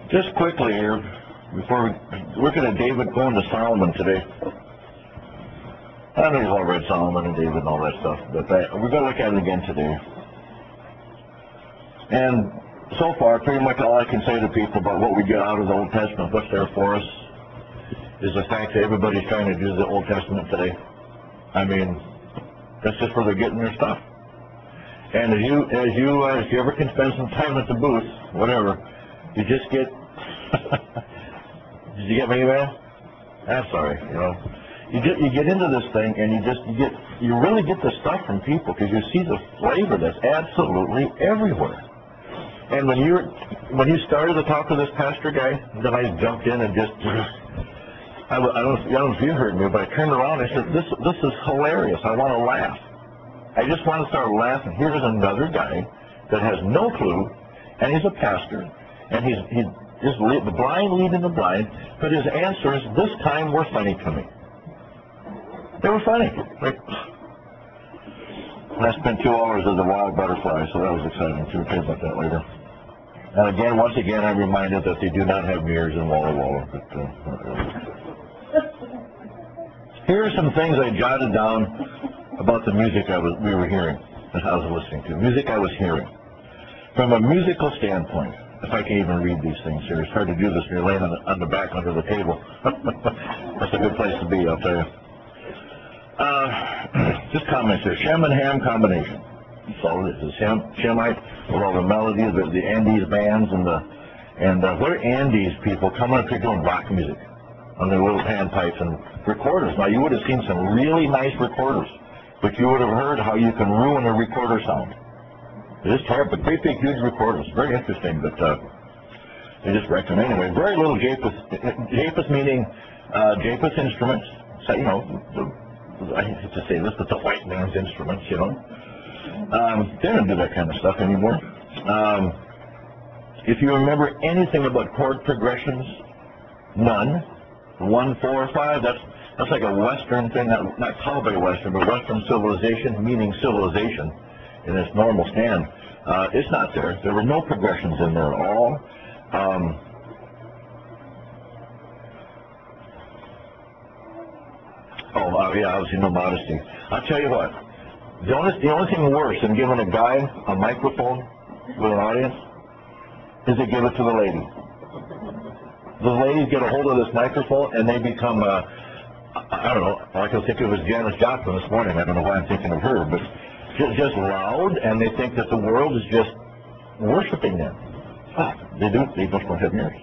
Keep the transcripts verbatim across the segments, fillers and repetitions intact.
Just quickly here, before we looking at David going to Solomon today. I know you've all read Solomon and David and all that stuff, but I, we're going to look at it again today. And so far, pretty much all I can say to people about what we get out of the Old Testament, what's there for us, is the fact that everybody's trying to do the Old Testament today. I mean, that's just where they're getting their stuff. And as you, as you, uh, if you ever can spend some time at the booth, whatever, you just get. Did you get my email? I'm sorry. You know, you get you get into this thing, and you just you get you really get the stuff from people because you see the flavor that's absolutely everywhere. And when you when you started to talk to this pastor guy, then I jumped in and just. I, I, don't, I don't know if you heard me, but I turned around and I said, this, this is hilarious. I want to laugh. I just want to start laughing. Here's another guy that has no clue, and he's a pastor, and he's, he's just lead, the blind leading the blind, but his answers this time were funny to me. They were funny. Like, I spent two hours as a wild butterfly, so that was exciting too. We'll tell you about that later. And again, once again, I'm reminded that they do not have mirrors in Walla Walla. But, uh, here are some things I jotted down about the music I was, we were hearing, that I was listening to. Music I was hearing. From a musical standpoint, if I can even read these things here, it's hard to do this when you're laying on the, on the back under the table. That's a good place to be, I'll tell you. Uh, just comments here. Shem and Ham combination. So this is Shem, Shemite with all the melodies, the, the Andes bands, and the and uh, what are Andes people coming up here doing rock music on their little panpipes and recorders? Now you would have seen some really nice recorders, but you would have heard how you can ruin a recorder sound. It's terrible, but great big huge recorders, very interesting. But uh, they just wrecked them anyway. Very little Japheth, Japheth meaning uh, Japheth instruments. So, you know, the, I hate to say this, but the white man's instruments, you know. Um, they don't do that kind of stuff anymore. Um, if you remember anything about chord progressions, none. One, four, five, that's that's like a Western thing, not, not cowboy Western, but Western civilization, meaning civilization in its normal stand. Uh, it's not there. There were no progressions in there at all. Um, oh, uh, yeah, obviously no modesty. I'll tell you what. The only, the only thing worse than giving a guy a microphone with an audience is to give it to the lady. The ladies get a hold of this microphone and they become, uh, I don't know, I can think of as Janis Joplin this morning. I don't know why I'm thinking of her, but just, just loud, and they think that the world is just worshiping them. Ah, they do. They just don't have mirrors.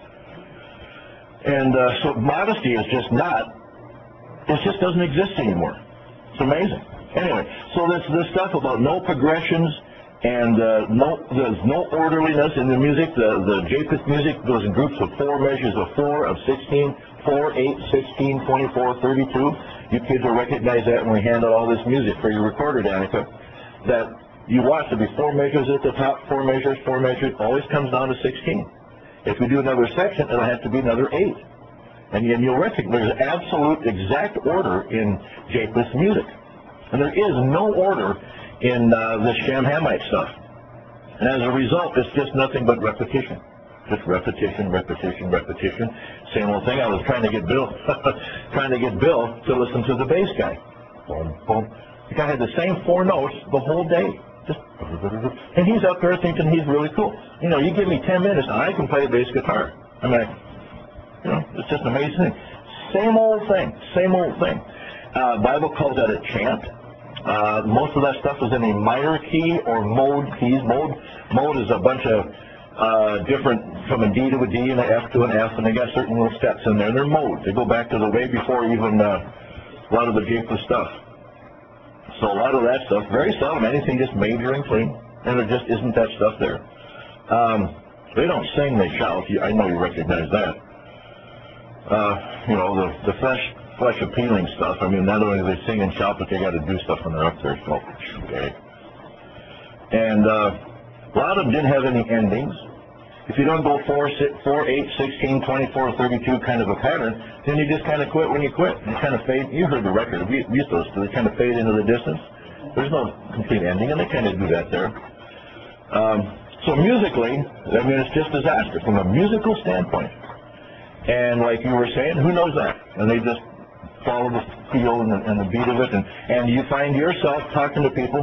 And uh, so modesty is just not, it just doesn't exist anymore. It's amazing. Anyway, so this this stuff about no progressions and uh, no there's no orderliness in the music. The the Japheth music goes in groups of four measures of four, of sixteen, four, eight, sixteen, twenty-four, thirty-two. You kids will recognize that when we hand out all this music for your recorder, Danica. That you watch, there'll be four measures at the top, four measures, four measures. Always comes down to sixteen. If we do another section, it'll have to be another eight. And, and you'll recognize there's absolute exact order in Japheth's music. And there is no order in uh, this Shem Hamite stuff. And as a result, it's just nothing but repetition. Just repetition, repetition, repetition. Same old thing. I was trying to get Bill, trying to get Bill to listen to the bass guy. Boom, boom. The guy had the same four notes the whole day. Just, and he's up there thinking he's really cool. You know, you give me ten minutes and I can play bass guitar. I mean, you know, it's just an amazing thing. Same old thing, same old thing. Uh, Bible calls that a chant. Uh, most of that stuff is in a minor key or mode keys. Mode, mode is a bunch of uh, different, from a D to a D and an F to an F, and they got certain little steps in there. They're modes. They go back to the way before even uh, a lot of the Japheth stuff. So a lot of that stuff, very seldom anything just major and clean, and there just isn't that stuff there. Um, they don't sing, they shout. I know you recognize that. Uh, you know, the, the flesh, flesh appealing stuff. I mean, not only do they sing and shout, but they got to do stuff when they're up there. So, okay. And uh, a lot of them didn't have any endings. If you don't go four, six, four, eight, sixteen, twenty-four, thirty-two kind of a pattern, then you just kind of quit when you quit. You kind of fade. You heard the record. We used those. They kind of fade into the distance. There's no complete ending, and they kind of do that there. Um, So musically, I mean, it's just disaster from a musical standpoint. And like you were saying, who knows that? And they just follow the feel and the, and the beat of it, and, and you find yourself talking to people.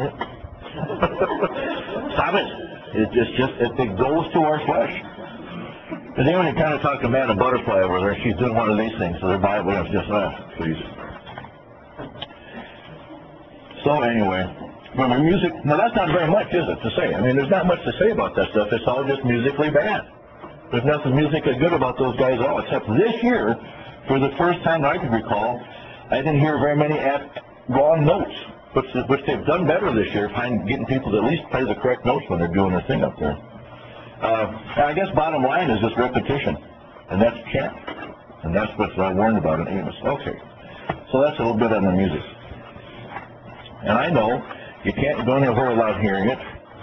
Stop it! It just, just it, it goes to our flesh. And then when you kind of talk to Man and Butterfly over there, she's doing one of these things, so their Bible is just, ah, please. So anyway, from the music, now that's not very much, is it, to say? I mean, there's not much to say about that stuff. It's all just musically bad. There's nothing musically good about those guys at all, except this year, for the first time I can recall, I didn't hear very many at wrong notes, which, which they've done better this year, find, getting people to at least play the correct notes when they're doing their thing up there. Uh, I guess bottom line is just repetition, and that's chant, and that's what I warned about in Amos. Okay, so that's a little bit on the music. And I know you can't go anywhere without hearing it,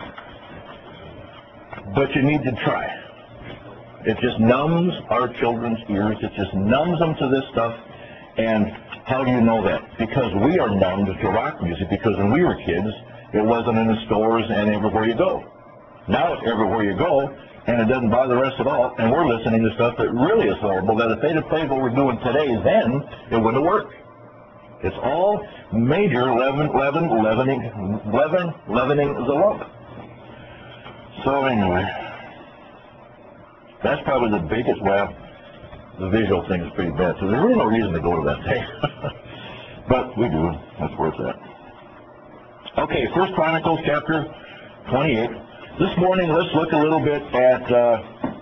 but you need to try. It just numbs our children's ears. It just numbs them to this stuff. And how do you know that? Because we are numbed to rock music, because when we were kids, it wasn't in the stores and everywhere you go. Now it's everywhere you go, and it doesn't bother us at all, and we're listening to stuff that really is horrible, that if they'd have played what we're doing today, then it wouldn't have worked. It's all major leaven, leaven, leavening, leaven, leavening the lump. So anyway, that's probably the biggest, well, the visual thing is pretty bad, so there's really no reason to go to that thing. But we do, that's worth that. Okay, First Chronicles chapter twenty-eight. This morning, let's look a little bit at uh,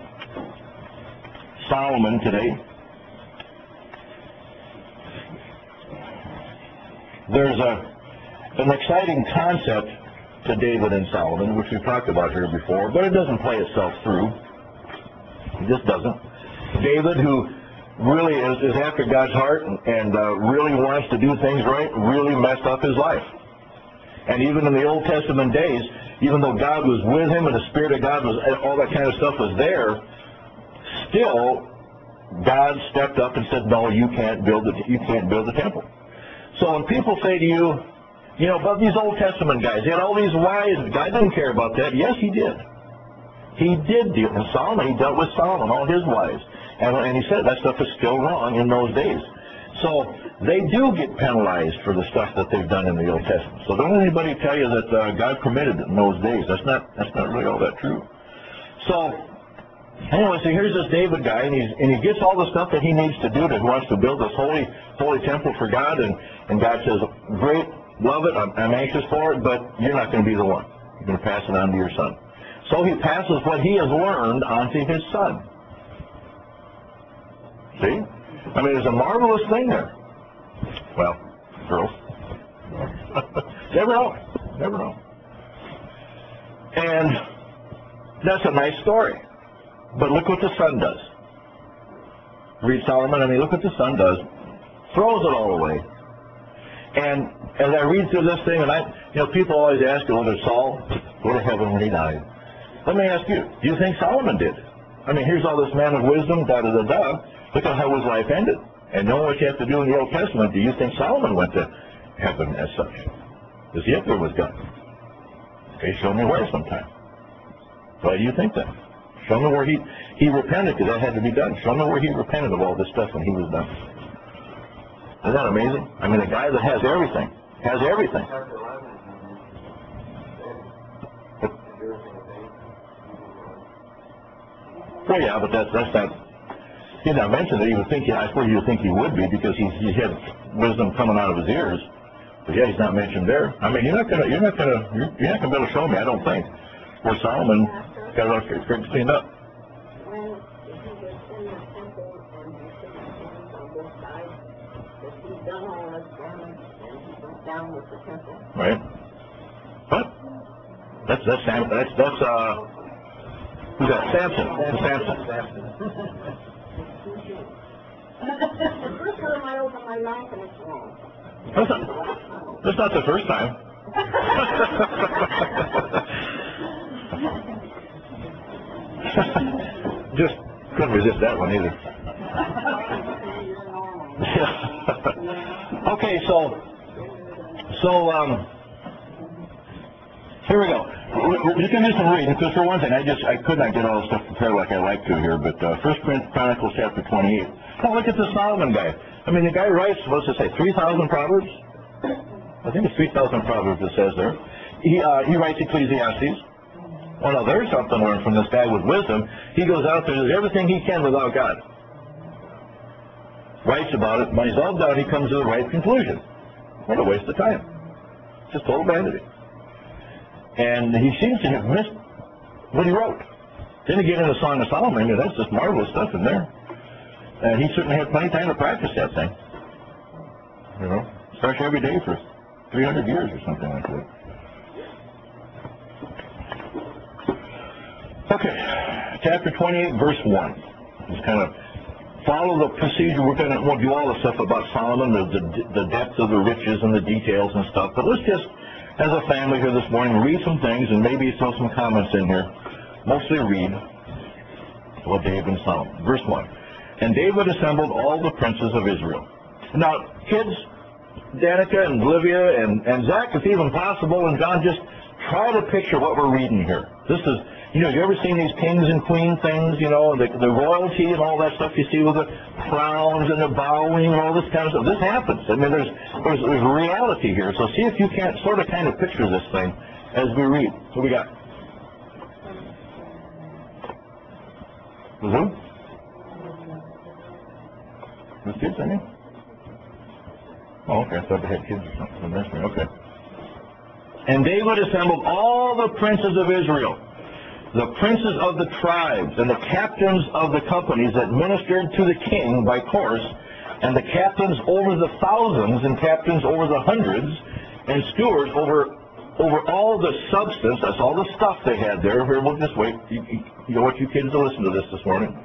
Solomon today. There's a, an exciting concept to David and Solomon, which we've talked about here before, but it doesn't play itself through. It just doesn't. David, who really is, is after God's heart and, and uh, really wants to do things right, really messed up his life. And even in the Old Testament days, even though God was with him and the Spirit of God was, all that kind of stuff was there, still God stepped up and said, no, you can't build the, you can't build the temple. So when people say to you, you know, but these Old Testament guys, they had all these wives, God didn't care about that. Yes, he did. He did deal with Solomon. He dealt with Solomon, all his wives. And, and he said that stuff is still wrong in those days. So they do get penalized for the stuff that they've done in the Old Testament. So don't let anybody tell you that uh, God permitted it in those days. That's not that's not really all that true. So anyway, so here's this David guy, and, he's, and he gets all the stuff that he needs to do. That he wants to build this holy holy temple for God, and, and God says, great, love it, I'm, I'm anxious for it, but you're not going to be the one. You're going to pass it on to your son. So he passes what he has learned onto his son. See? I mean, there's a marvelous thing there. Well, girls. Never know. Never know. And that's a nice story. But look what the son does. Read Solomon, I mean, look what the son does. Throws it all away. And as I read through this thing, and I, you know, people always ask, well, did Saul go to heaven when he died? Let me ask you, do you think Solomon did? I mean, here's all this man of wisdom, da-da-da-da. Look at how his life ended. And knowing what you have to do in the Old Testament, do you think Solomon went to heaven as such? Because he up there with God. Okay, show me where sometime. Why do you think that? Show me where he, he repented, because that had to be done. Show me where he repented of all this stuff when he was done. Isn't that amazing? I mean, a guy that has everything, has everything. Well, yeah, but that's, that's not... He's not mentioned that. You would think, I suppose you would think he would be, because he, he had wisdom coming out of his ears. But yeah, he's not mentioned there. I mean, you're not gonna, you're not gonna, you're, you're not gonna be able to show me, I don't think, where Solomon got all his things cleaned up. Right. What? That's that's Sam. That's that's uh. Who's that? Samson. That's Samson. The first time I open my mouth and it's wrong. That's not, that's not the first time. Just couldn't resist that one either. Okay, so so um, Here we go. We're we're just going to do some reading, because for one thing, I just, I could not get all the stuff prepared like I like to here, but uh, First Chronicles chapter twenty-eight. Now look at the Solomon guy. I mean, the guy writes, what's it say, three thousand Proverbs? I think it's three thousand Proverbs it says there. He, uh, he writes Ecclesiastes. Well, now there's something to learn from this guy with wisdom. He goes out there and does everything he can without God. Writes about it. When he's all done, he comes to the right conclusion. What a waste of time. Just total vanity. And he seems to have missed what he wrote. Then he get in the Song of Solomon, and that's just marvelous stuff in there. And he certainly had plenty of time to practice that thing. You know, starts every day for three hundred years or something like that. Okay, chapter twenty-eight, verse one. Just kind of follow the procedure. We're going to we'll do all the stuff about Solomon, the, the, the depth of the riches and the details and stuff. But let's just, as a family here this morning, read some things and maybe throw some comments in here. Mostly read what David and Solomon. Verse one. And David assembled all the princes of Israel. Now, kids, Danica and Olivia and, and Zach, if even possible, and John, just try to picture what we're reading here. This is, you know, you ever seen these kings and queen things, you know, the, the royalty and all that stuff you see with the crowns and the bowing and all this kind of stuff? This happens. I mean, there's, there's, there's reality here. So see if you can't sort of kind of picture this thing as we read. What we got? Who? Those kids, I mean? Oh, okay. I thought they had kids or something. That's me. Okay. And David assembled all the princes of Israel, the princes of the tribes, and the captains of the companies that ministered to the king by course, and the captains over the thousands, and captains over the hundreds, and stewards over over all the substance. That's all the stuff they had there. Here, we'll just wait. You, you, you want you kids to listen to this this morning.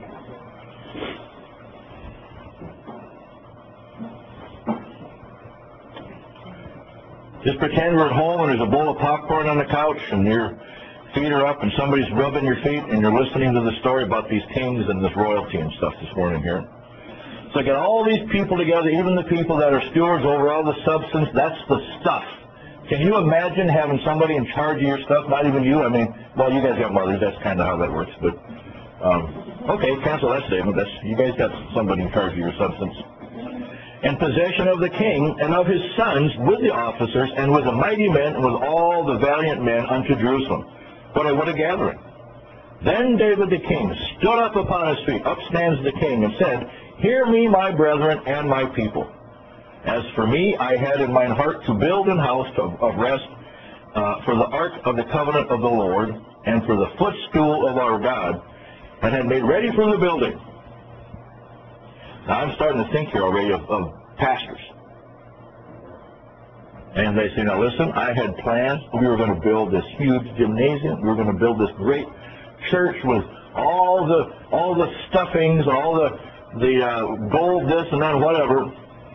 Just pretend we're at home and there's a bowl of popcorn on the couch and your feet are up and somebody's rubbing your feet and you're listening to the story about these kings and this royalty and stuff this morning here. So get all these people together, even the people that are stewards over all the substance. That's the stuff. Can you imagine having somebody in charge of your stuff? Not even you. I mean, well, you guys got mothers. That's kind of how that works. But um, okay, cancel that statement. That's, you guys got somebody in charge of your substance. And possession of the king and of his sons with the officers and with the mighty men and with all the valiant men unto Jerusalem. What a, what a gathering. Then David the king stood up upon his feet. Up stands the king and said, Hear me, my brethren and my people. As for me, I had in mine heart to build an house of, of rest uh, for the ark of the covenant of the Lord and for the footstool of our God, and had made ready for the building. Now I'm starting to think here already of, of pastors. And they say, now listen, I had plans. We were going to build this huge gymnasium. We were going to build this great church with all the all the stuffings, all the the uh, gold, this and that, whatever.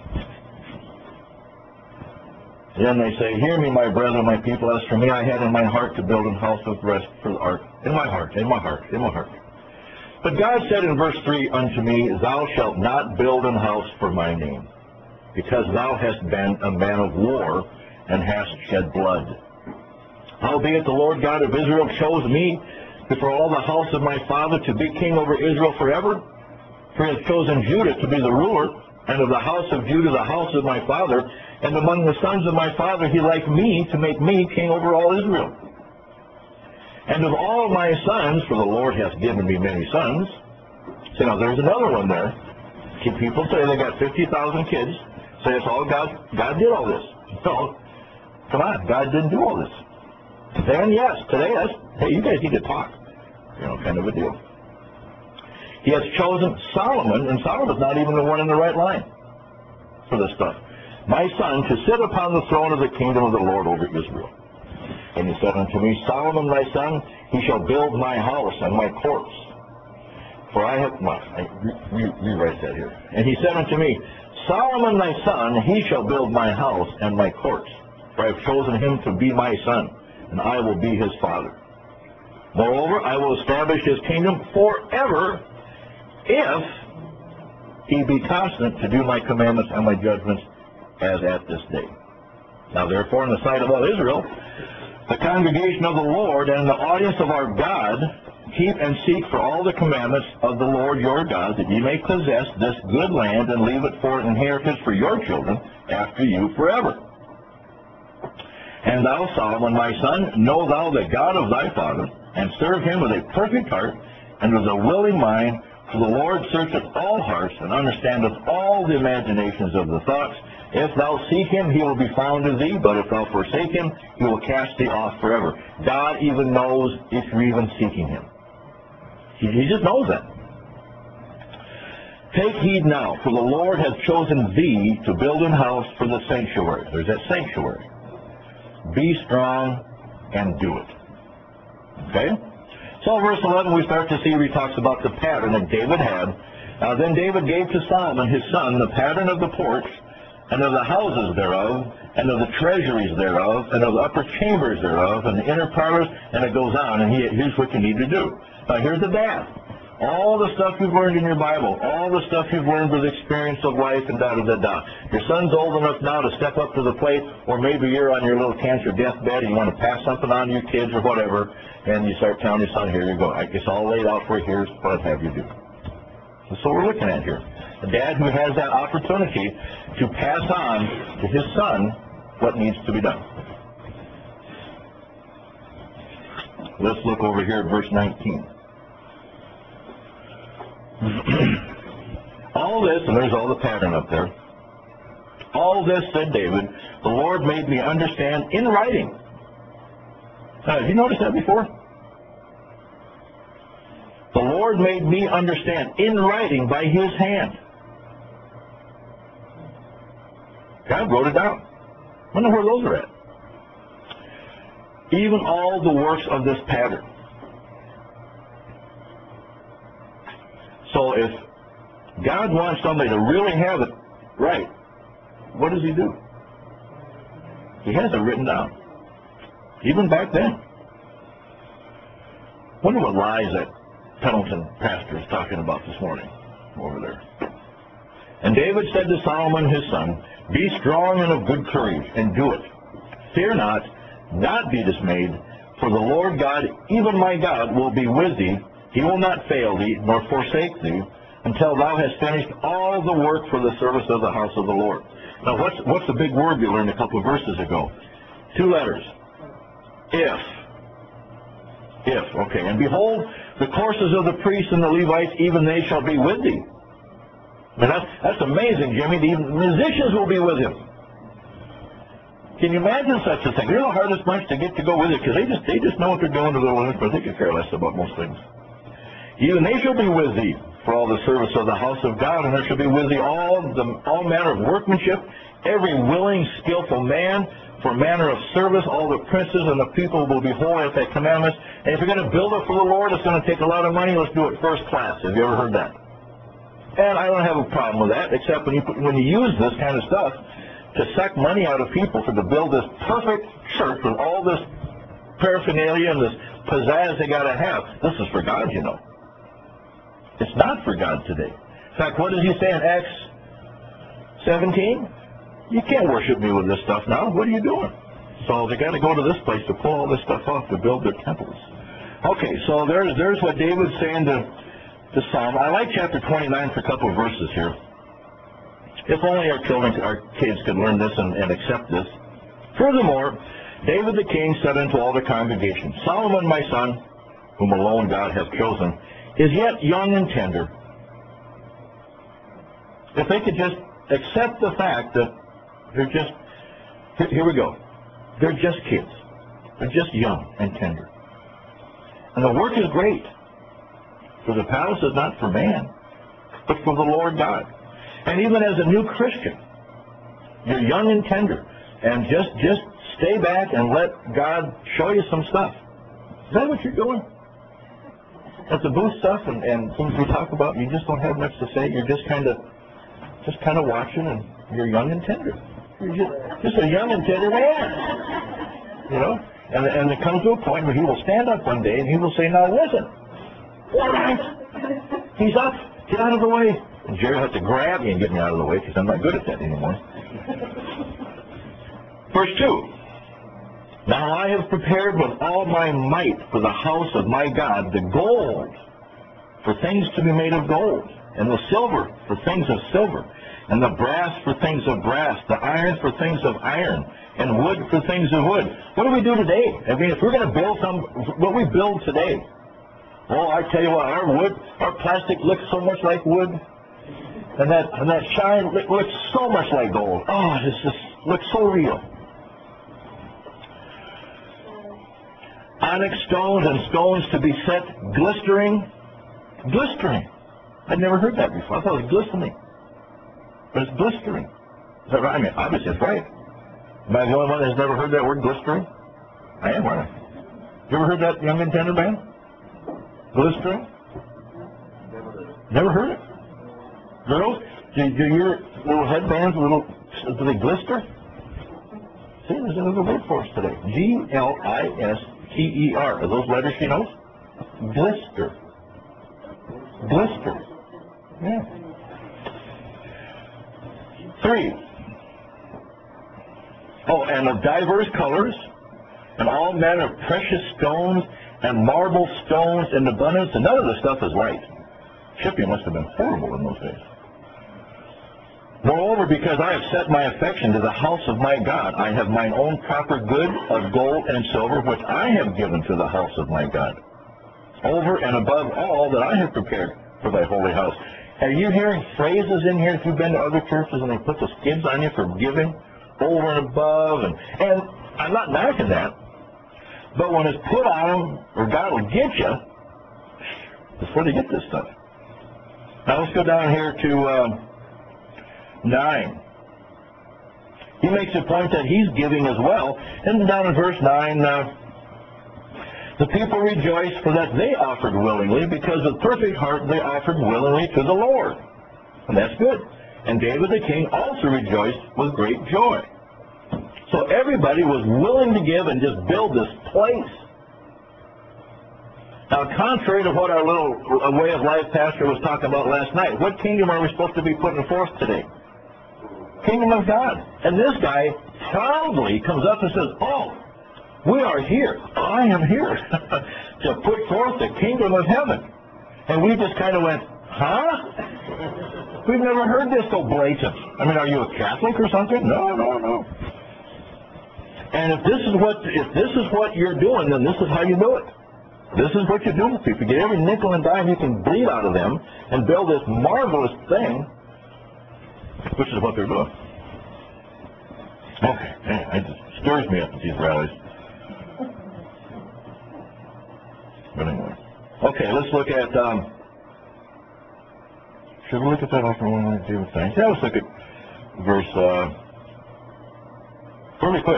Then they say, Hear me, my brethren, my people. As for me, I had in my heart to build a house of rest for the ark. In my heart, in my heart, in my heart. But God said in verse three unto me, Thou shalt not build an house for my name, because thou hast been a man of war, and hast shed blood. Howbeit the Lord God of Israel chose me before all the house of my father to be king over Israel forever. For he has chosen Judah to be the ruler, and of the house of Judah the house of my father, and among the sons of my father he liked me to make me king over all Israel. And of all my sons, for the Lord hath given me many sons. See, now there's another one there. People say they got fifty thousand kids. Say it's all God. God did all this. No, come on, God didn't do all this. Then yes, today that's, hey, you guys need to talk. You know, kind of a deal. He has chosen Solomon, and Solomon's not even the one in the right line for this stuff. My son, to sit upon the throne of the kingdom of the Lord over Israel. And he said unto me, Solomon thy son, he shall build my house and my courts. For I have, well, I re, re, rewrite that here. And he said unto me, Solomon thy son, he shall build my house and my courts. For I have chosen him to be my son, and I will be his father. Moreover, I will establish his kingdom forever, if he be constant to do my commandments and my judgments as at this day. Now therefore, in the sight of all Israel, the congregation of the Lord and the audience of our God, keep and seek for all the commandments of the Lord your God, that ye may possess this good land and leave it for an inheritance for your children after you forever. And thou, Solomon, my son, know thou the God of thy father, and serve him with a perfect heart and with a willing mind, for the Lord searcheth all hearts and understandeth all the imaginations of the thoughts. If thou seek him, he will be found of thee, but if thou forsake him, he will cast thee off forever. God even knows if you're even seeking him. He, he just knows that. Take heed now, for the Lord hath chosen thee to build an house for the sanctuary. There's that sanctuary. Be strong and do it. Okay? So verse eleven, we start to see where he talks about the pattern that David had. Uh, then David gave to Solomon his son the pattern of the porch, and of the houses thereof, and of the treasuries thereof, and of the upper chambers thereof, and the inner parlors, and it goes on, and he, here's what you need to do. Now here's the dad. All the stuff you've learned in your Bible, all the stuff you've learned with experience of life and da-da-da-da. Your son's old enough now to step up to the plate, or maybe you're on your little cancer deathbed and you want to pass something on to your kids or whatever, and you start telling your son, here you go. It's all laid out for you. Here's what I'd have you do. That's what we're looking at here. A dad who has that opportunity to pass on to his son what needs to be done. Let's look over here at verse nineteen. All this, and there's all the pattern up there. All this, said David, the Lord made me understand in writing. Now, have you noticed that before? The Lord made me understand in writing by his hand. God wrote it down. I wonder where those are at. Even all the works of this pattern. So if God wants somebody to really have it right, what does he do? He has it written down. Even back then. Wonder what lies that Pendleton pastor is talking about this morning over there. And David said to Solomon his son, be strong and of good courage, and do it. Fear not, not be dismayed, for the Lord God, even my God, will be with thee. He will not fail thee, nor forsake thee, until thou hast finished all the work for the service of the house of the Lord. Now, what's, what's the big word we learned a couple of verses ago? Two letters. If. If. Okay. And behold, the courses of the priests and the Levites, even they shall be with thee. Now, that's, that's amazing, Jimmy. The musicians will be with him. Can you imagine such a thing? They're the hardest bunch to get to go with it, because they just, they just know what they're doing, a little input. They could care less about most things. Even they shall be with thee for all the service of the house of God, and there shall be with thee all the all manner of workmanship, every willing, skillful man, for manner of service. All the princes and the people will be holy at thy commandments. And if you're going to build it for the Lord, it's going to take a lot of money. Let's do it first class. Have you ever heard that? And I don't have a problem with that, except when you put, when you use this kind of stuff to suck money out of people for to build this perfect church with all this paraphernalia and this pizzazz they got to have. This is for God, you know. It's not for God today. In fact, what does he say in Acts seventeen? You can't worship me with this stuff now. What are you doing? So they got to go to this place to pull all this stuff off to build their temples. Okay, so there's there's what David's saying to, to Solomon. I like chapter twenty-nine for a couple of verses here. If only our children, our kids could learn this and, and accept this. Furthermore, David the king said unto all the congregation, Solomon my son, whom alone God hath chosen, is yet young and tender. If they could just accept the fact that they're just, here we go, they're just kids. They're just young and tender. And the work is great. For the palace is not for man, but for the Lord God. And even as a new Christian, you're young and tender. And just, just stay back and let God show you some stuff. Is that what you're doing? At the booth stuff and, and things we talk about, you just don't have much to say. You're just kind of, just kind of watching, and you're young and tender. You're just, just a young and tender man, you know. And and it comes to a point where he will stand up one day and he will say, "Now listen, all right, he's up. Get out of the way." And Jerry has to grab me and get me out of the way because I'm not good at that anymore. Verse two. Now I have prepared with all my might for the house of my God the gold for things to be made of gold, and the silver for things of silver, and the brass for things of brass, the iron for things of iron, and wood for things of wood. What do we do today? I mean, if we're going to build some, what we build today, oh, I tell you what, our wood, our plastic looks so much like wood, and that and that shine looks so much like gold. Oh, it just looks so real. Onyx stones and stones to be set glistering, glistering. I'd never heard that before. I thought it was glistening, but it's glistering. Is that right? I mean, obviously it's right. Am I the only one that's never heard that word, glistering? I am, aren't I? You ever heard that, young intended man? Glistering? Never heard it. Girls, do, do your little headbands, little, do they glister? See, there's another word for us today. G L I S T E R. Are those letters she knows? Glister. Glister. Yeah. Three. Oh, and of diverse colors, and all manner of precious stones, and marble stones in abundance, and none of this stuff is right. Shipping must have been horrible in those days. Moreover, because I have set my affection to the house of my God, I have mine own proper good of gold and silver, which I have given to the house of my God, over and above all that I have prepared for thy holy house. Are you hearing phrases in here, if you've been to other churches and they put the skids on you for giving over and above, and, and I'm not knocking that, but when it's put on them, or God will get you, that's where they get this stuff. Now let's go down here to uh, nine. He makes a point that he's giving as well. And down in verse nine, uh, the people rejoiced for that they offered willingly, because with perfect heart they offered willingly to the Lord. And that's good. And David the king also rejoiced with great joy. So everybody was willing to give and just build this place. Now, contrary to what our little uh, way of life pastor was talking about last night, what kingdom are we supposed to be putting forth today? Kingdom of God. And this guy proudly comes up and says, oh, we are here. I am here to put forth the kingdom of heaven. And we just kind of went, huh? We've never heard this so blatant. I mean, are you a Catholic or something? No, no, no. And if this is what if this is what you're doing, then this is how you do it. This is what you do with people. Get every nickel and dime you can bleed out of them and build this marvelous thing, which is what they're doing. Okay, it just stirs me up at these rallies. But anyway. Okay, let's look at, um, should we look at that after one of the things? Yeah, let's look at verse, uh, really quick.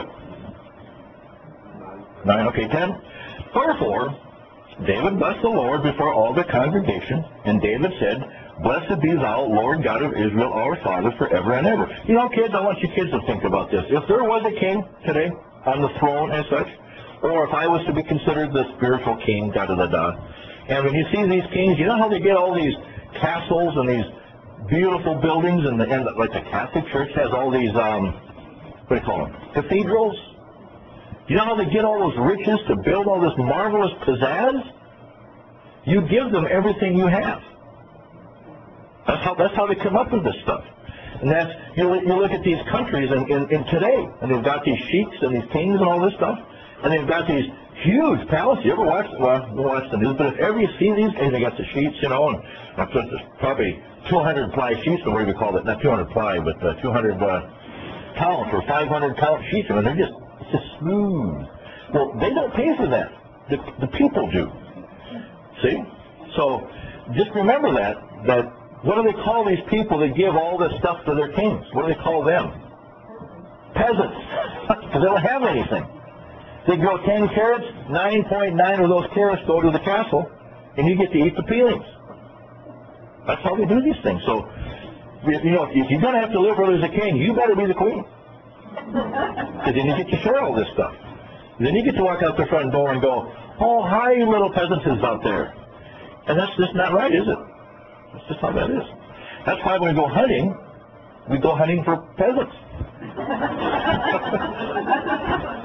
Nine, okay, ten. Wherefore, David blessed the Lord before all the congregation, and David said, blessed be thou, Lord God of Israel, our Father, forever and ever. You know, kids, I want you kids to think about this. If there was a king today on the throne and such, or if I was to be considered the spiritual king, da-da-da-da, and when you see these kings, you know how they get all these castles and these beautiful buildings, and, the, and the, like the Catholic Church has all these, um, what do you call them, cathedrals? You know how they get all those riches to build all this marvelous pizzazz? You give them everything you have. That's how that's how they come up with this stuff. And that's you, you look at these countries in, in, in today, and they've got these sheiks and these kings and all this stuff, and they've got these huge palaces. You ever watch well, you watch the news, but if ever you see these, and they got the sheets, you know, and that's probably two hundred ply sheets, or whatever you call it, not two hundred ply, but uh, two hundred uh, count or five hundred count sheets, and they're just it's just smooth. Well, they don't pay for that. The, the people do. See? So just remember that, that what do they call these people that give all this stuff to their kings? What do they call them? Peasants. Because they don't have anything. They grow ten carrots, nine point nine of those carrots go to the castle, and you get to eat the peelings. That's how they do these things. So, you know, if you're going to have to live where there's a king, you better be the queen. Because then you get to share all this stuff. Then you get to walk out the front door and go, oh, hi, you little peasants out there. And that's just not right, is it? That's just how that is. That's why when we go hunting, we go hunting for peasants.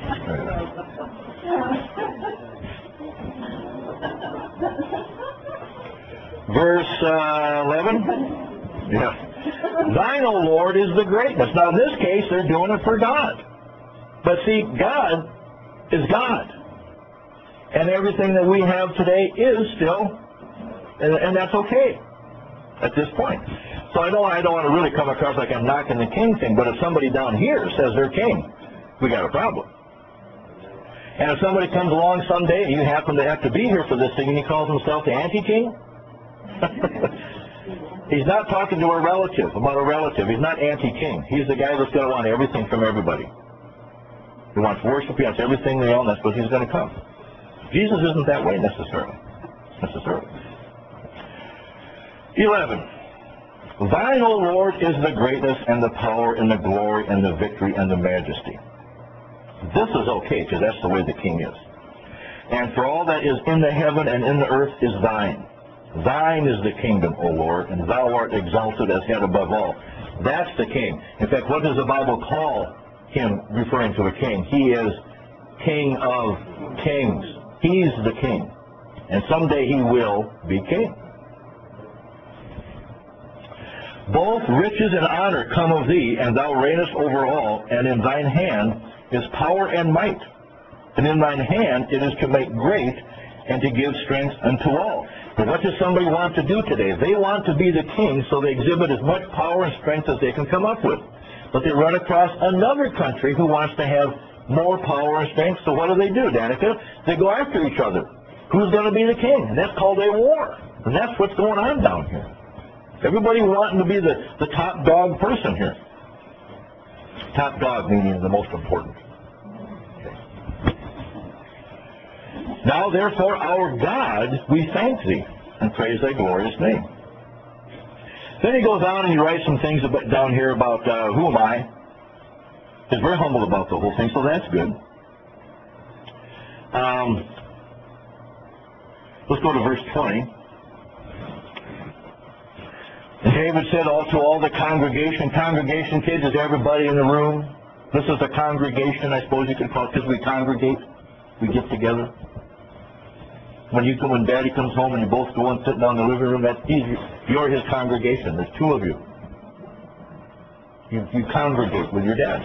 Verse uh, eleven. Yeah. Thine, O Lord, is the greatness. Now, in this case, they're doing it for God. But see, God is God. And everything that we have today is still, and, and that's okay at this point. So I don't, I don't want to really come across like I'm knocking the king thing, but if somebody down here says they're king, we got a problem. And if somebody comes along someday and you happen to have to be here for this thing and he calls himself the anti-king, he's not talking to a relative, about a relative. He's not anti-king. He's the guy that's going to want everything from everybody. He wants worship, he wants everything they own, that's what he's going to come. Jesus isn't that way necessarily. Necessarily. eleven. Thine, O Lord, is the greatness and the power and the glory and the victory and the majesty. This is okay, because that's the way the king is. And for all that is in the heaven and in the earth is thine. Thine is the kingdom, O Lord, and thou art exalted as head above all. That's the king. In fact, what does the Bible call him, referring to a king? He is King of Kings. He's the king. And someday he will be king. Both riches and honor come of thee, and thou reignest over all, and in thine hand is power and might. And in thine hand it is to make great and to give strength unto all. But what does somebody want to do today? They want to be the king, so they exhibit as much power and strength as they can come up with. But they run across another country who wants to have more power and strength, so what do they do, Danica? They go after each other. Who's going to be the king? And that's called a war. And that's what's going on down here. Everybody wanting to be the, the top dog person here. Top dog meaning the most important. Okay. Now therefore, our God, we thank thee and praise thy glorious name. Then he goes on and he writes some things about, down here about uh, who am I. He's very humble about the whole thing, so that's good. Um, let's go to verse twenty. And David said also all the congregation, congregation, kids, is everybody in the room. This is a congregation, I suppose you could call it, because we congregate, we get together. When you come, when Daddy comes home and you both go and sit down in the living room, that's easy. You're his congregation. There's two of you. You, you congregate with your dad.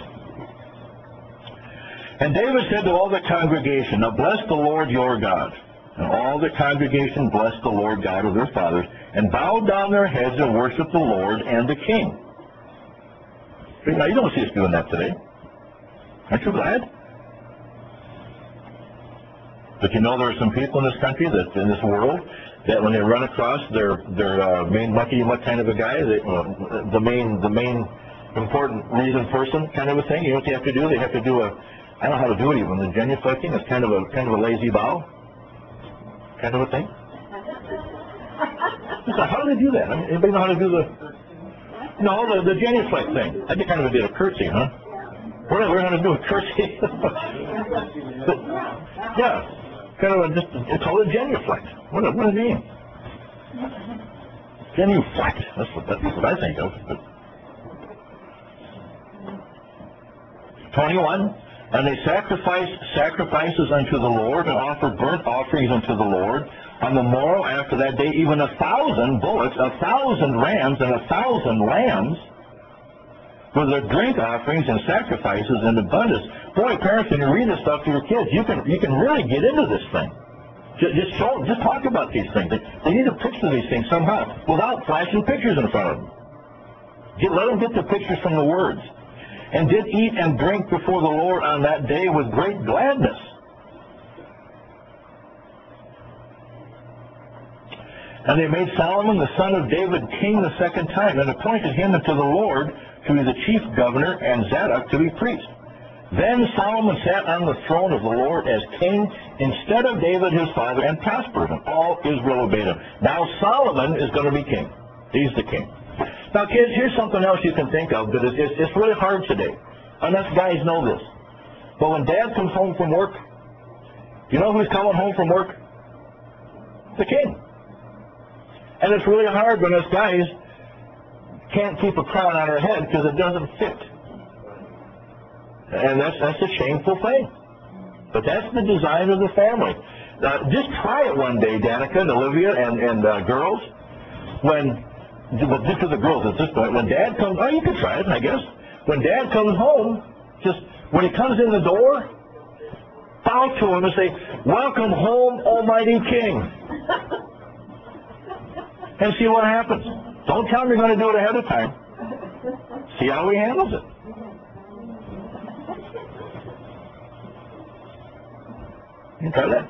And David said to all the congregation, now bless the Lord your God. And all the congregation blessed the Lord God of their fathers, and bowed down their heads and worshiped the Lord and the King. Now, you don't see us doing that today. Aren't you glad? But you know there are some people in this country, that in this world, that when they run across their their uh, main mucky-muck kind of a guy, they, uh, the main the main important reason person kind of a thing, you know what they have to do? They have to do a, I don't know how to do it even, the genuflecting. It's kind of a kind of a lazy bow. Kind of a thing? So how do they do that? I mean, anybody know how to do the... No, the, the genuflect thing. I did kind of a, did a curtsy, huh? We're not learning how to do a curtsy. But, yeah. Kind of a, just, it's called a genuflect. What a, what a name. Genuflect. That's what, that's what I think of. But. twenty-one. And they sacrificed sacrifices unto the Lord, and offered burnt offerings unto the Lord. On the morrow after that day, even a thousand bullocks, a thousand rams, and a thousand lambs, for their drink offerings and sacrifices in abundance. Boy, parents, when you read this stuff to your kids, you can you can really get into this thing. Just, just show, just talk about these things. They, they need to picture these things somehow, without flashing pictures in front of them. Get, let them get the pictures from the words. And did eat and drink before the Lord on that day with great gladness. And they made Solomon the son of David king the second time, and appointed him unto the Lord to be the chief governor, and Zadok to be priest. Then Solomon sat on the throne of the Lord as king instead of David his father, and prospered, and all Israel obeyed him. Now Solomon is going to be king. He's the king. Now, kids, here's something else you can think of, but it's, it's, it's really hard today. Unless guys know this. But when Dad comes home from work, you know who's coming home from work? The king. And it's really hard when us guys can't keep a crown on our head because it doesn't fit. And that's, that's a shameful thing. But that's the design of the family. Uh, just try it one day, Danica and Olivia and, and uh, girls. When, well, just to the girls at this point, when Dad comes, oh, you can try it, I guess. When Dad comes home, just, when he comes in the door, bow to him and say, "Welcome home, Almighty King." And see what happens. Don't tell him you're going to do it ahead of time. See how he handles it. You try that?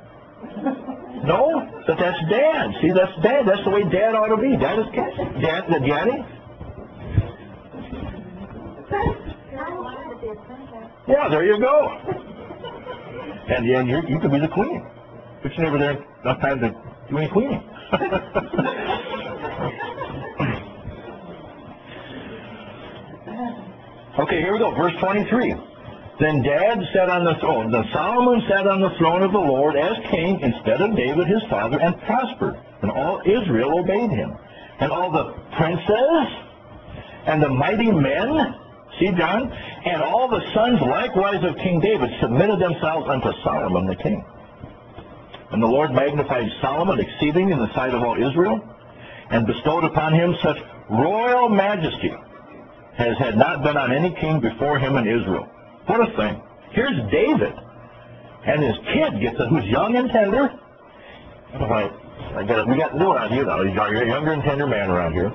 No, but that's Dad. See, that's Dad. That's the way Dad ought to be. Dad is Dad, the Daddy. Yeah, there you go. And then you you could be the queen, but you never there enough time to do any cleaning. Okay, here we go. Verse twenty-three. Then Dad sat on the throne. Then Solomon sat on the throne of the Lord as king instead of David his father, and prospered. And all Israel obeyed him. And all the princes and the mighty men, see John, and all the sons likewise of King David submitted themselves unto Solomon the king. And the Lord magnified Solomon exceedingly in the sight of all Israel, and bestowed upon him such royal majesty as had not been on any king before him in Israel. What a thing. Here's David, and his kid gets it, who's young and tender. Right. I got it. We got new around here now. He's a younger and tender man around here.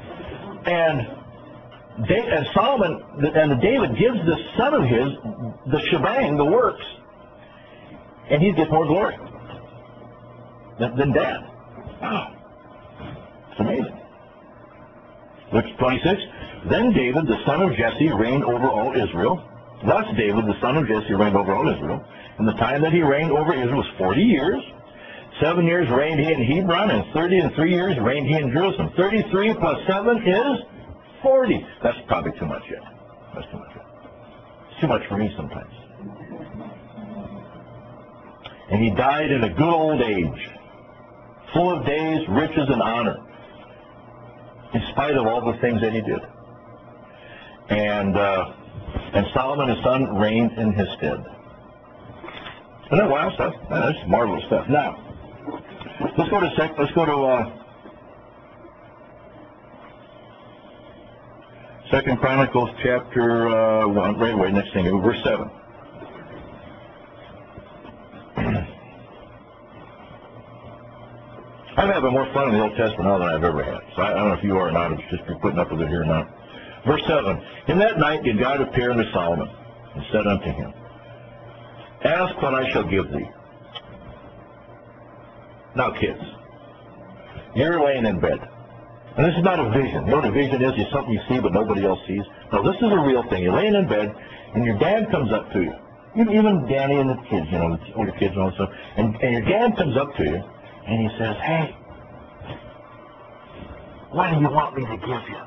And, David, and Solomon, and David gives the son of his the shebang, the works, and he gets more glory than, than Dad. Wow. It's amazing. Verse twenty-six. Then David, the son of Jesse, reigned over all Israel. Thus David, the son of Jesse, reigned over all Israel. And the time that he reigned over Israel was forty years. Seven years reigned he in Hebron, and thirty and three years reigned he in Jerusalem. Thirty-three plus seven is forty. That's probably too much yet. That's too much yet. It's too much for me sometimes. And he died in a good old age, full of days, riches, and honor, in spite of all the things that he did. And uh, and Solomon his son reigned in his stead. Isn't that wild stuff? That's marvelous stuff. Now, let's go to sec. Let's go to uh, Second Chronicles chapter uh, one. Right away, next thing, verse seven. I'm having more fun in the Old Testament now than I've ever had. So I, I don't know if you are or not. It's just you're putting up with it here or not. Verse seven. In that night did God appear unto Solomon, and said unto him, Ask what I shall give thee. Now, kids, you're laying in bed. And this is not a vision. You know what a vision is? It's something you see but nobody else sees. No, this is a real thing. You're laying in bed, and your dad comes up to you. Even Danny and the kids, you know, the older kids and all that stuff. And, and your dad comes up to you, and he says, Hey, what do you want me to give you?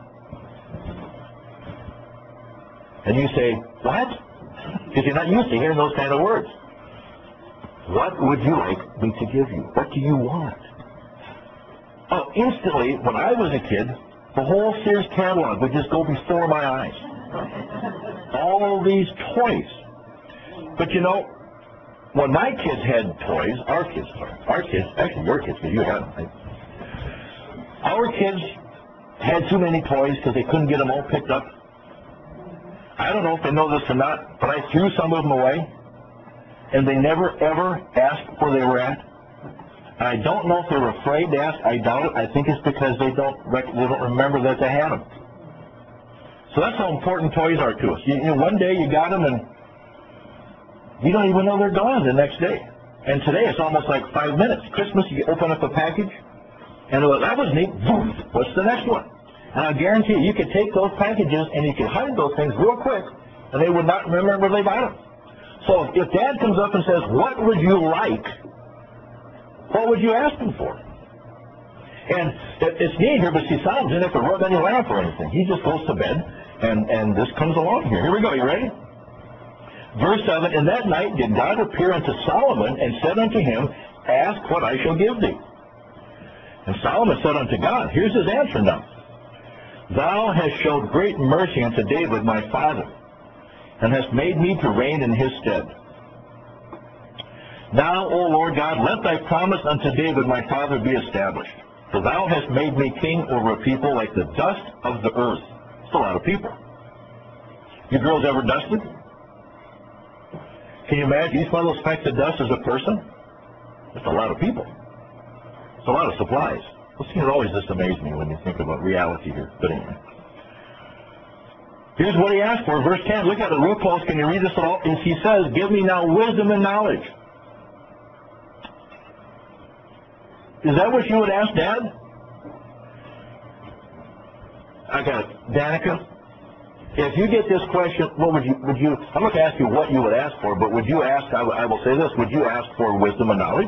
And you say, what? Because you're not used to hearing those kind of words. What would you like me to give you? What do you want? Oh, instantly, when I was a kid, the whole Sears catalog would just go before my eyes. All these toys. But you know, when my kids had toys, our kids, our kids, actually your kids, because you had them, right? Our kids had too many toys because they couldn't get them all picked up. I don't know if they know this or not, but I threw some of them away, and they never, ever asked where they were at. And I don't know if they were afraid to ask. I doubt it. I think it's because they don't, rec they don't remember that they had them. So that's how important toys are to us. You, you know, one day you got them, and you don't even know they're gone the next day. And today it's almost like five minutes. Christmas, you open up a package, and like, that was neat. What's the next one? And I guarantee you, you could take those packages and you could hide those things real quick, and they would not remember they bought them. So if Dad comes up and says, what would you like? What would you ask him for? And it's neat here, but see, Solomon didn't have to rub any lamp or anything. He just goes to bed, and, and this comes along here. Here we go. You ready? Verse seven, In that night did God appear unto Solomon, and said unto him, Ask what I shall give thee. And Solomon said unto God, here's his answer now. Thou hast showed great mercy unto David my father, and hast made me to reign in his stead. Now, O Lord God, let thy promise unto David my father be established. For thou hast made me king over a people like the dust of the earth. It's a lot of people. You girls ever dusted? Can you imagine each one of those specks of dust is a person? It's a lot of people. It's a lot of supplies. Well, see, it always just amazes me when you think about reality here. But anyway. Here's what he asked for. Verse ten. Look at it real close. Can you read this at all? And he says, give me now wisdom and knowledge. Is that what you would ask, Dad? I got it. Danica, if you get this question, what would you, would you, I'm not going to ask you what you would ask for, but would you ask, I, I will say this, would you ask for wisdom and knowledge?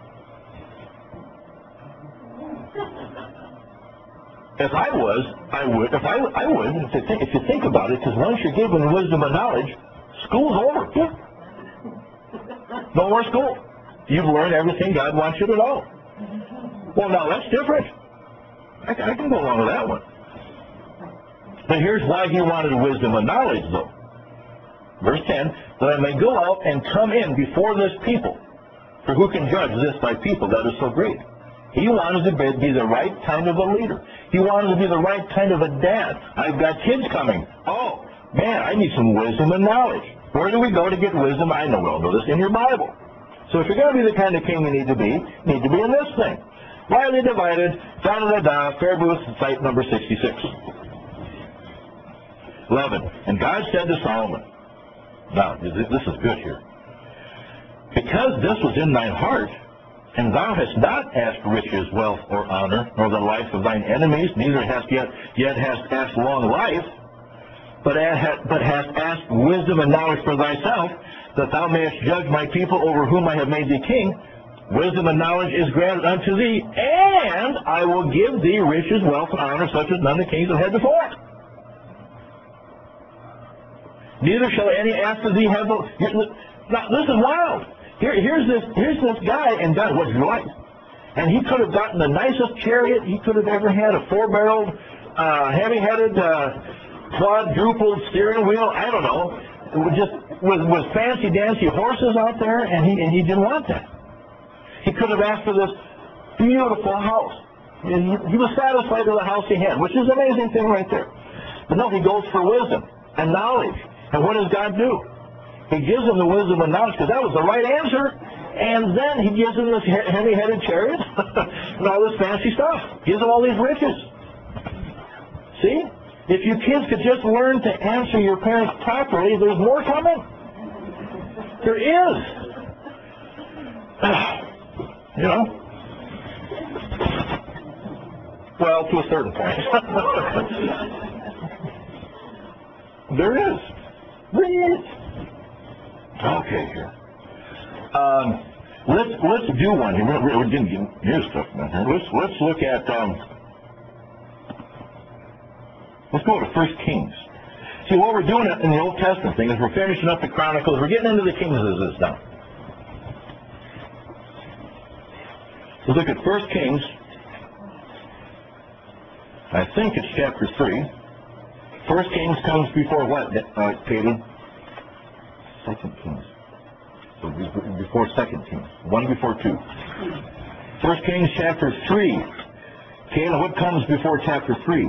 If I was, I would, if I, I would, if you think, if you think about it, because once you're given wisdom and knowledge, school's over. No more school. You've learned everything God wants you to know. Well, now that's different. I, I can go along with that one. But here's why he wanted wisdom and knowledge, though. Verse ten, that I may go out and come in before this people. For who can judge this thy people that is so great? He wanted to be the right kind of a leader. He wanted to be the right kind of a dad. I've got kids coming. Oh, man, I need some wisdom and knowledge. Where do we go to get wisdom? I know we all know this in your Bible. So if you're going to be the kind of king you need to be, you need to be in this thing. Widely divided, da-da-da-da, Fair Booth, site number sixty-six. eleven. And God said to Solomon, now, this is good here. Because this was in thine heart, and thou hast not asked riches, wealth, or honor, nor the life of thine enemies, neither hast yet, yet hast asked long life, but, hast, but hast asked wisdom and knowledge for thyself, that thou mayest judge my people over whom I have made thee king, wisdom and knowledge is granted unto thee, and I will give thee riches, wealth, and honor, such as none of the kings have had before. Neither shall any after thee have. Now, this is wild. Here, here's this, here's this guy, and God, what's your life? And he could have gotten the nicest chariot he could have ever had, a four-barreled, uh, heavy-headed, uh, quadruple steering wheel. I don't know, it was just with with fancy-dancy horses out there, and he and he didn't want that. He could have asked for this beautiful house. He, he was satisfied with the house he had, which is an amazing thing right there. But no, he goes for wisdom and knowledge. And what does God do? He gives him the wisdom and knowledge because that was the right answer. And then he gives him this heavy-headed chariot and all this fancy stuff. Gives him all these riches. See? If you kids could just learn to answer your parents properly, there's more coming. There is. You know? Well, to a certain point. There is. There is. Okay, here. Um, let's let's do one here. We, we didn't get new stuff down here. Let's let's look at um. Let's go to First Kings. See, what we're doing in the Old Testament thing is we're finishing up the Chronicles. We're getting into the Kings of this now. Let's look at First Kings. I think it's chapter three. First Kings comes before what, uh, Katie? Second Kings. So before Second Kings. One before two. First Kings chapter three. Kayla, what comes before chapter three?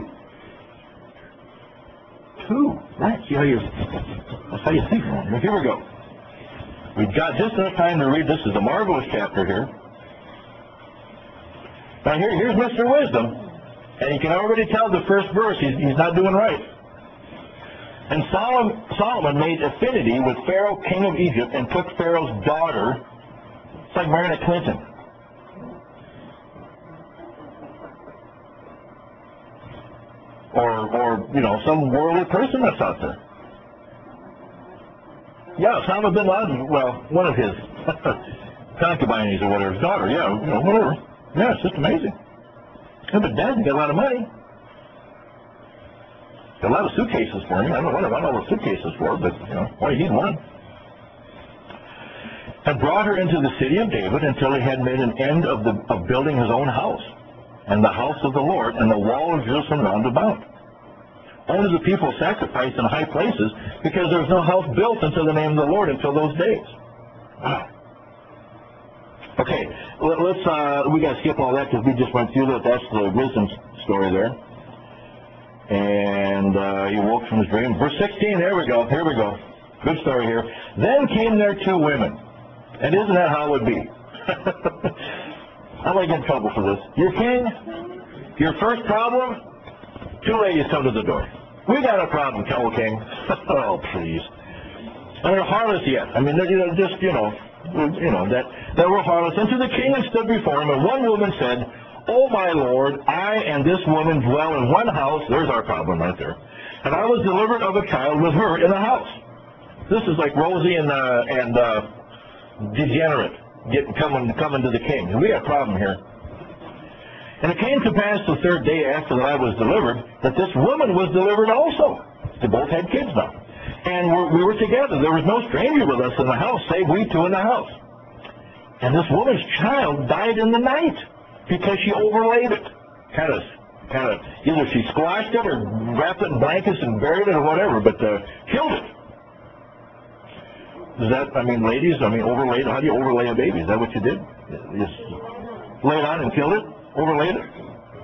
Two. Right. See how you, that's how you think. Well, here we go. We've got just enough time to read. This is a marvelous chapter here. Now here, here's Mister Wisdom. And you can already tell the first verse, he's, he's not doing right. And Solomon, Solomon made affinity with Pharaoh, king of Egypt, and took Pharaoh's daughter. It's like marrying a Clinton. Or, or, you know, some worldly person that's out there. Yeah, Osama bin Laden, well, one of his concubines or whatever, his daughter, yeah, you know, whatever. Yeah, it's just amazing. Yeah, but Dad got a lot of money. Got a lot of suitcases for me. I don't know what I want all the suitcases for, but, you know, why he need one. And brought her into the city of David until he had made an end of, the, of building his own house, and the house of the Lord, and the wall of Jerusalem round about. Only the people sacrificed in high places, because there was no house built unto the name of the Lord until those days. Wow. Okay, let, let's, uh, we gotta skip all that because we just went through that. That's the wisdom story there. And, uh, he woke from his dream. Verse sixteen, there we go, here we go. Good story here. Then came there two women. And isn't that how it would be? I might get in trouble for this. Your king, your first problem, two ladies come to the door. We got a problem, O king. Oh, please. And they're harlots yet. I mean, they're, you know, just, you know, you know, that, that were harlots. And to the king and stood before him, and one woman said, "O my lord, I and this woman dwell in one house." There's our problem right there. "And I was delivered of a child with her in the house." This is like Rosie and, uh, and, uh, degenerate getting coming coming to the king. And we got a problem here. "And it came to pass the third day after that I was delivered, that this woman was delivered also." They both had kids now. "And we're, we were together. There was no stranger with us in the house, save we two in the house. And this woman's child died in the night because she overlaid it." Kind of, kind of, either she squashed it or wrapped it in blankets and buried it or whatever, but uh, killed it. Does that, I mean, ladies, I mean, overlaid, how do you overlay a baby? Is that what you did? You just lay it on and killed it? Overlaid it?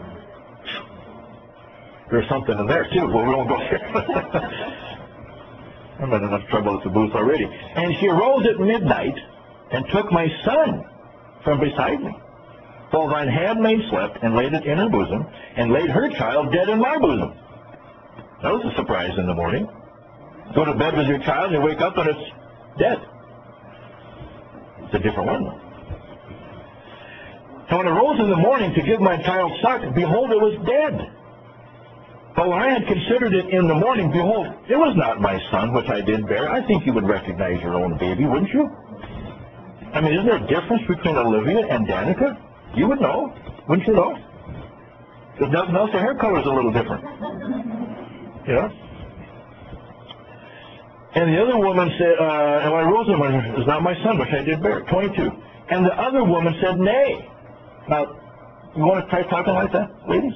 There's something in there, too, but we won't go there. I'm in enough trouble at the booth already. "And she arose at midnight and took my son from beside me. While thine handmaid slept, and laid it in her bosom, and laid her child dead in my bosom." That was a surprise in the morning. Go to bed with your child, and you wake up and it's dead. It's a different one, though. "And when I rose in the morning to give my child suck, behold, it was dead. But when I had considered it in the morning, behold, it was not my son which I did bear." I think you would recognize your own baby, wouldn't you? I mean, isn't there a difference between Olivia and Danica? You would know, wouldn't you know? If nothing else, her hair color is a little different. You know? "And the other woman said, uh, and when I rose in the morning, it was not my son which I did bear." twenty-two. "And the other woman said, Nay." Now, you want to try talking like that, ladies?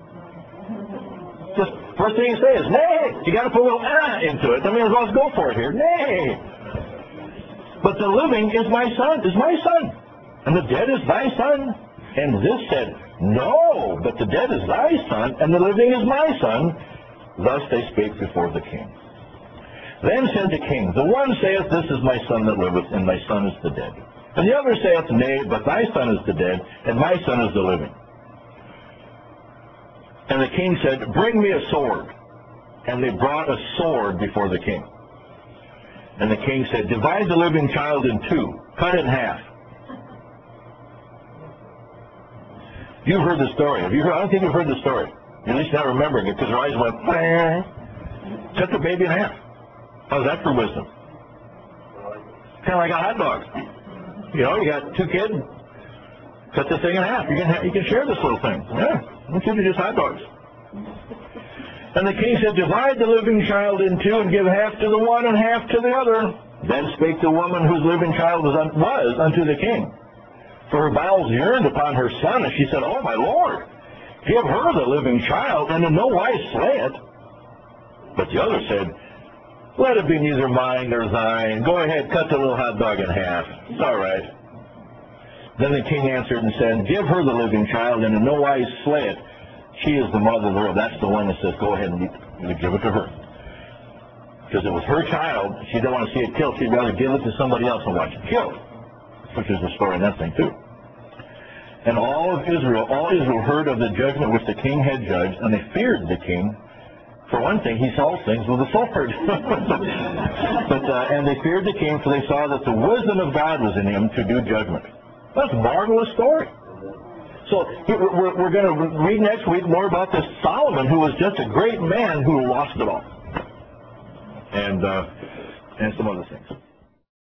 Just first thing you say is, "Nay." You got to put a little ah into it. I mean, let's go for it here. "Nay. But the living is my son, is my son, and the dead is thy son." And this said, "No, but the dead is thy son, and the living is my son." Thus they spake before the king. Then said the king, "The one saith, This is my son that liveth, and my son is the dead. And the other saith, Nay, but thy son is the dead, and my son is the living." And the king said, "Bring me a sword." And they brought a sword before the king. And the king said, "Divide the living child in two, cut it in half." You've heard the story. Have you heard? I don't think you've heard the story. At least not remembering it, because your eyes went, "Bah." Cut the baby in half. How's that for wisdom? Kind of like a hot dog. You know, you got two kids, cut the thing in half. You can ha you can share this little thing. Yeah, don't you just hot dogs. And the king said, "Divide the living child in two, and give half to the one and half to the other." Then spake the woman whose living child was, un was unto the king. For her bowels yearned upon her son, and she said, "Oh, my lord, give her the living child, and in no wise slay it." But the other said, "Let it be neither mine nor thine. Go ahead, cut the little hot dog in half. It's all right." Then the king answered and said, "Give her the living child, and in no wise slay it. She is the mother thereof." That's the one that says, "Go ahead and you give it to her." Because it was her child. She didn't want to see it killed. She'd rather give it to somebody else and watch it killed. Which is the story in that thing, too. And all of Israel, all Israel heard of the judgment which the king had judged, and they feared the king. For one thing, he solved things with a sword. but uh, and they feared the king, for they saw that the wisdom of God was in him to do judgment. That's a marvelous story. So we're, we're going to read next week more about this Solomon, who was just a great man who lost it all, and uh, and some other things.